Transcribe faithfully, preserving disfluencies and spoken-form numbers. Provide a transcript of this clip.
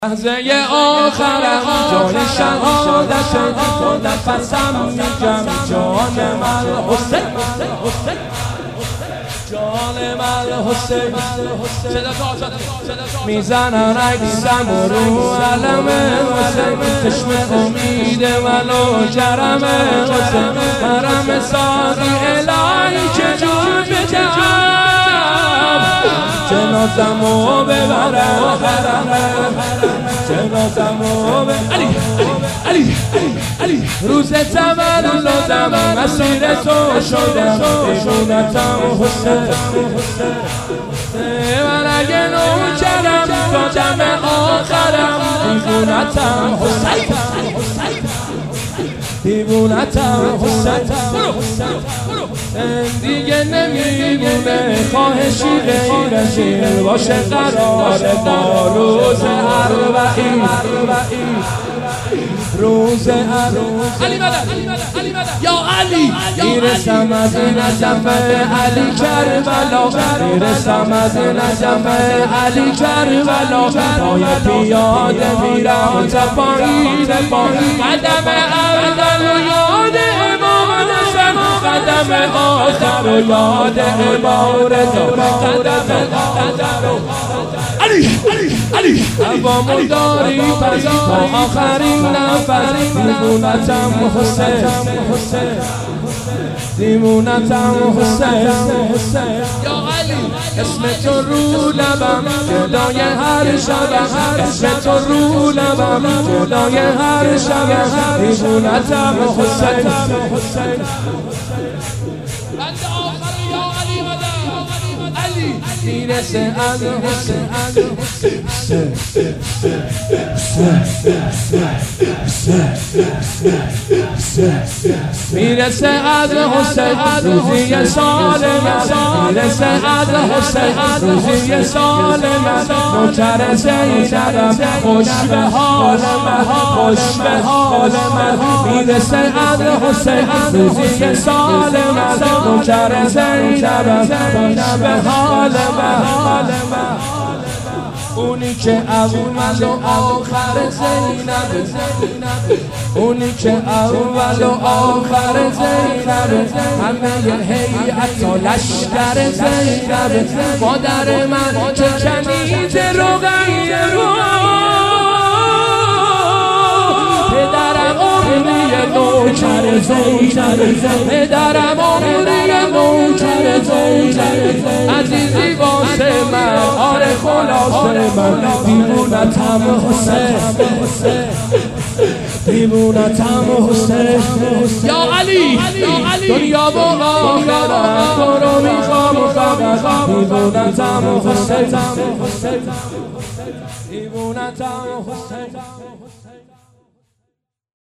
لحظه آخرم جای شهادت تو نفسم میگم جانم الحسین جانم الحسین میزنن عکسم رو علم حسین چشم امید ولو جرم حسین حرم ساقی الهی چجور بدم جنازمو ببرم جنازمو ببرم علی علی علی روز تولدم مسیر تو شدم دیوونتم حسین من اگه نوکرم تا دم آخرم دیوونتم حسین دیوونتم حسین دیگه نمیمونه خواهشی غیر از این باشه قرار با روز اربعین روز علی مدد یا علی میرسم از نجف علی کربلا میرسم از نجف علی کربلا پای پیاده میرم تا پایین با قدم اول و یاد امام حسین قدم آخر و یاد عبارت قدم آخر علی علی هوامو داری پس تا آخرین نفس دیوونتم حسین دیوونتم حسین یا علی اسم تو رو لبم جلای هر شبم اسم تو رو لبم جلای هر شبم دیوونتم حسین میرسه از حسین میرسه از حسین روزی سال من میرسه از حسین روزی سال من نوکر زینبم خوش به حال من خوش به حال من میرسه از حسین روزی سال من نوکر زینبم خوش به حال اونی که اول و آخر زینب اونی که اول و آخر زینب همه هیئت و لشکر زینب مادر من که کنیز رقیه رو پدرم عمری نوکر زینب پدرم عمری نوکر زینب عزیزی واسه من آره خلاصه من دیوونتم حسین دیوونتم حسین یا علی دنیا و آخرت تو رو میخوام فقط دیوونتم حسین دیوونتم حسین